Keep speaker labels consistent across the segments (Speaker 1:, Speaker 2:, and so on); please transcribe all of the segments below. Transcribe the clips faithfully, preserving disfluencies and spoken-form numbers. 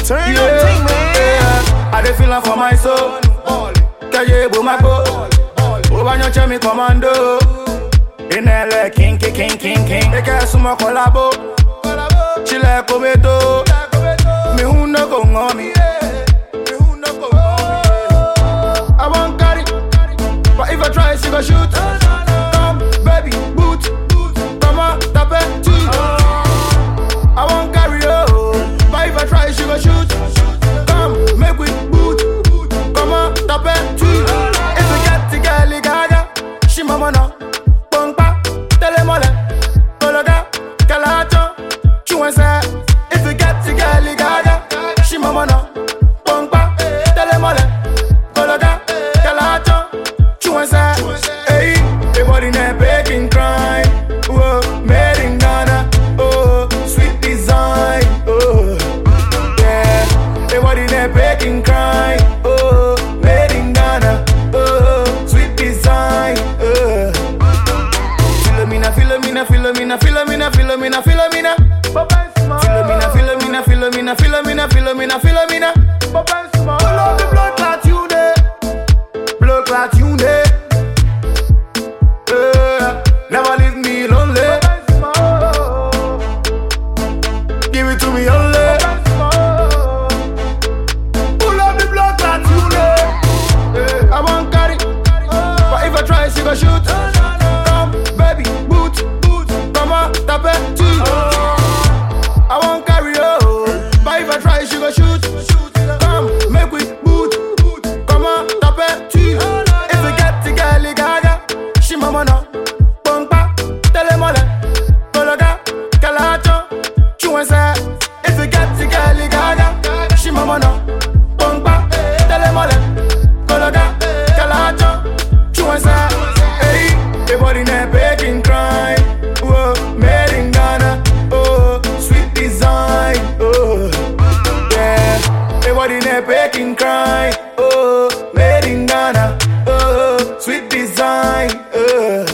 Speaker 1: Turn
Speaker 2: yeah,
Speaker 1: up, thing, man.
Speaker 2: Yeah. I dey feelin' for my soul. Kaye bo my go. Obanyo chemi commando. In L A, king, king, king, king, king. Eke sumo collabo. Chile kometo. Me who no go on me. Me who no go on me. I won't carry, but if I try, she go shoot. Come, baby, boot, come on, tap it, too. I won't carry, oh, but if I try, she go shoot. Come, make we boot, come on, tap it, too. If we get to Gali Gaga, she mama no. Pongpa, telemole, kologa, kalacho, chuense. If we get to Gali Gaga, she mama no. Pongpa, telemole, kologa, kalacho, chuense. Hey, everybody na baking crime. Whoa, made in Ghana. Oh, sweet design. Oh, yeah. Everybody na baking crime. Oh, made in Ghana. Oh, sweet design. Oh. Philomena, Philomena, Philomena, Philomena, Philomena, Philomena. Philomena, Philomena, Philomena, Philomena, Philomena, Philomena. Pull up the blood clot you there. Blood clot you there. Uh, never leave me lonely. Give it to me only. Pull up the blood clot you there. I won't carry, but if I try, she go shoot. Come, baby, boot, come on, tap it, too. I won't carry, oh, but if I try, she go shoot. Come, make we boot, come on, tap it, too. If we get to Gali Gaga, she mama no. Pongpa, telemole, kologa, kalacho, chuense. If we get to Gali Gaga, she mama no. Pongpa, telemole, kologa, kalacho, chuense. Hey, everybody na baking crime. Whoa, made in Ghana. Oh, sweet design. Oh, yeah. Everybody na baking crime. Oh, made in Ghana. Oh, sweet design. Oh.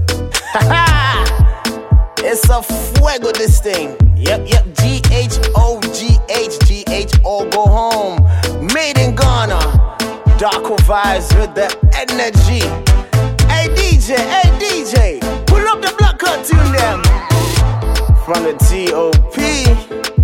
Speaker 1: It's a fuego, this thing. Yep, yep. G H O, G H, G H O, go home. Made in Ghana. Darko vibes with the energy. Hey D J, hey D J, pull up the block cut tune them. From the T O P.